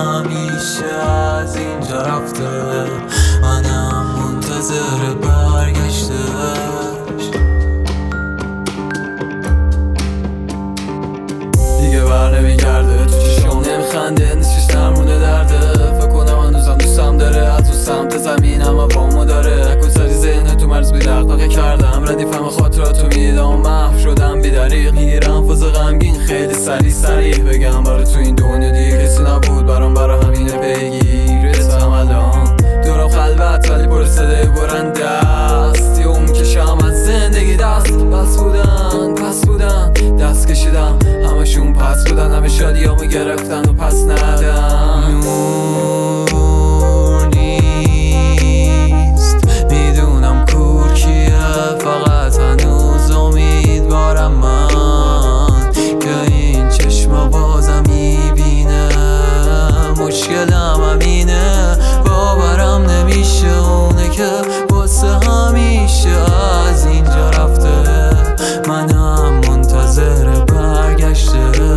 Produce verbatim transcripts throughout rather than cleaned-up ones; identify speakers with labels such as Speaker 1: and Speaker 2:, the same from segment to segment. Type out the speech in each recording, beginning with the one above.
Speaker 1: همیشه از اینجا رفته، منم منتظر برگشتش. دیگه بر نمیگرده، تو چشم نمیخنده، نیستش نمونه درده. فکر کنم هنوزم دوستم داره، از اون سمت زمین اما وامو داره. نکن سری ذهن تو مرز بی دغدغه کردم، ردیفم خاطراتو میدیدم و محو شدم بی دریغ. میگیرم فاز غمگین خیلی سریع سریع بگم برای تو این دنیا دیگه کسی نبود برام، برا همینه پیگیر رسم الان. دورم خلوت ولی پر صدای برنده است، یه اون میکشم از زندگی دست. پس بودن پس بودن دست کشیدم، همشون پس بودن، همه شادیامو گرفتن و پس ندم. نور نیست میدونم کور کیه، فقط هنوز امیدوارم من که این چشم بازم میبینه. مشکلم همینه، باورم نمیشه اونه که واسه همیشه از اینجا رفته، منم منتظر برگشتش.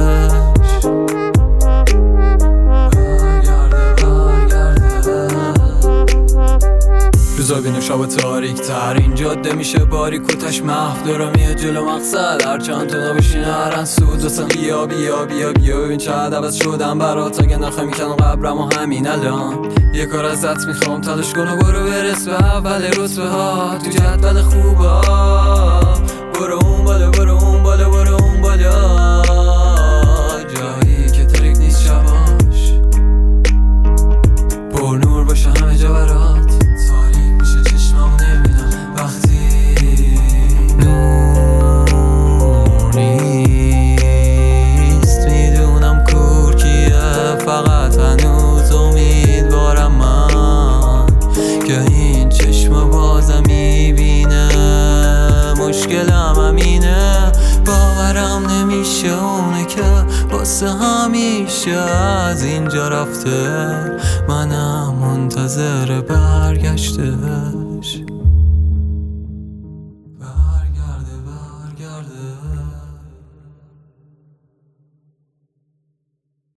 Speaker 1: روزا بین و شب تاریک تر، این جاده میشه باریک و تش محو. دارم میاد جلو مقصد، هر چند تا نباشین هرن سود واسم. بیا بیا بیا بیا ببین چقدر عوض شدم برات، اگه نخوای میکنم قبرم و همین الان. یه کار ازت میخوام، تلاش کن و برو برس به اول رتبه ها تو جدول خوبا. برو اون بالا برو اون بالا برو اون بالا، جایی که تاریک نیست شباش، پر نور باشه همه جا برات. نور نیست میدونم کور کیه، فقط هنوز امیدوارم من که این چشم بازم میبینه. مشکلم همینه، باورم نمیشه اونه که واسه همیشه از اینجا رفته، منم منتظر برگشته.